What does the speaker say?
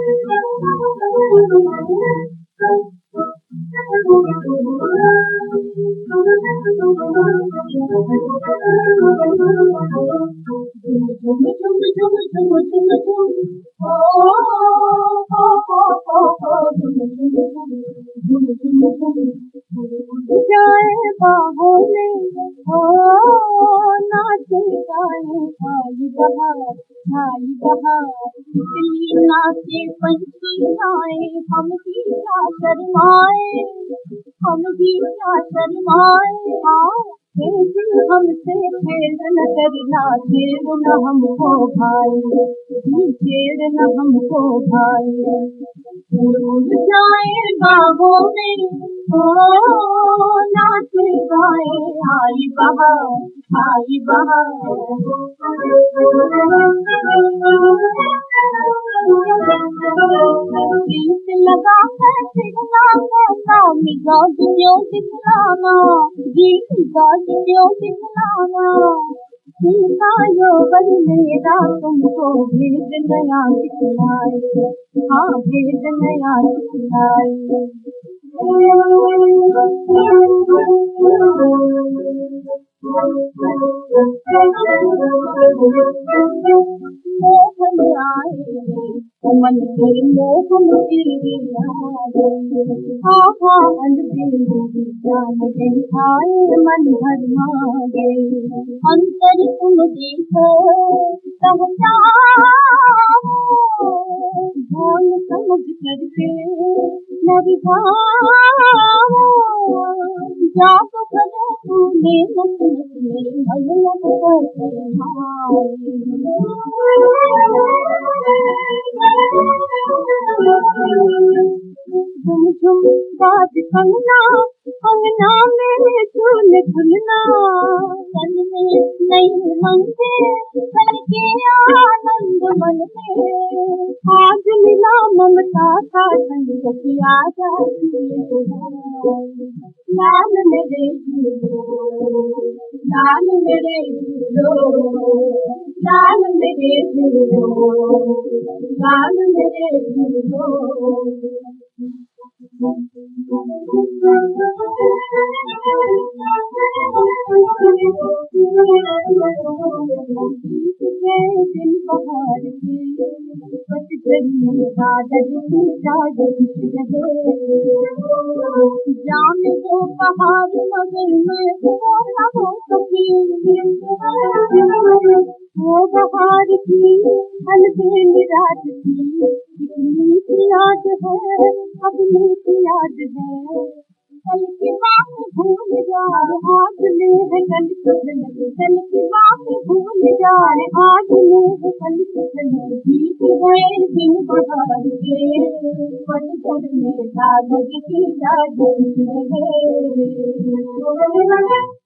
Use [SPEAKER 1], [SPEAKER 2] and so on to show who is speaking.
[SPEAKER 1] जाए बाहों में हो नाचे गाए आई बहार दिल्ली नाचे पंछी गाए हम भी क्या शर्माए हाँ हमसे खेल न करना छेड़ न हमको भाई छेड़ न हमको भाई भूल जाए बाहों में हो नाच गाए आई बहार गीत लगा कर सिखना कहता मिजाज क्यों दिखलाना गीत मिजाज क्यों दिखलाना सीखा यौवन मेरा तुमको भेद नया सिखलाए हाँ भेद नया सिखलाए मोहन आए मन के मोह मुझे आहा अनबिन जान गई आए मन भरमा गए अंतर तुम देखो बोल समझ करके न विभाओ जा तो करे तूने नस नस में मन लग झुम झुम बात अंगना में झूल झुलना मन में नई मंगे बन के आनंद मन में आज मिला ममता का संग किया लाल मेरे झूलो लाल मेरे झूलो लाल मेरे झूलो लाल मेरे झूलो दिन बहार की पतझड़ में दादर की जाम को पहाड़ मगर मैं हो सकी वो बहार की अलबेल रात की कितनी सी याद है अपनी सी याद है कल की बात भूल जाए आज ले है कल कल की बात भूल जाए आज ले है कल बीत गए दिन बहार के पतझड़ में कागज की याद है।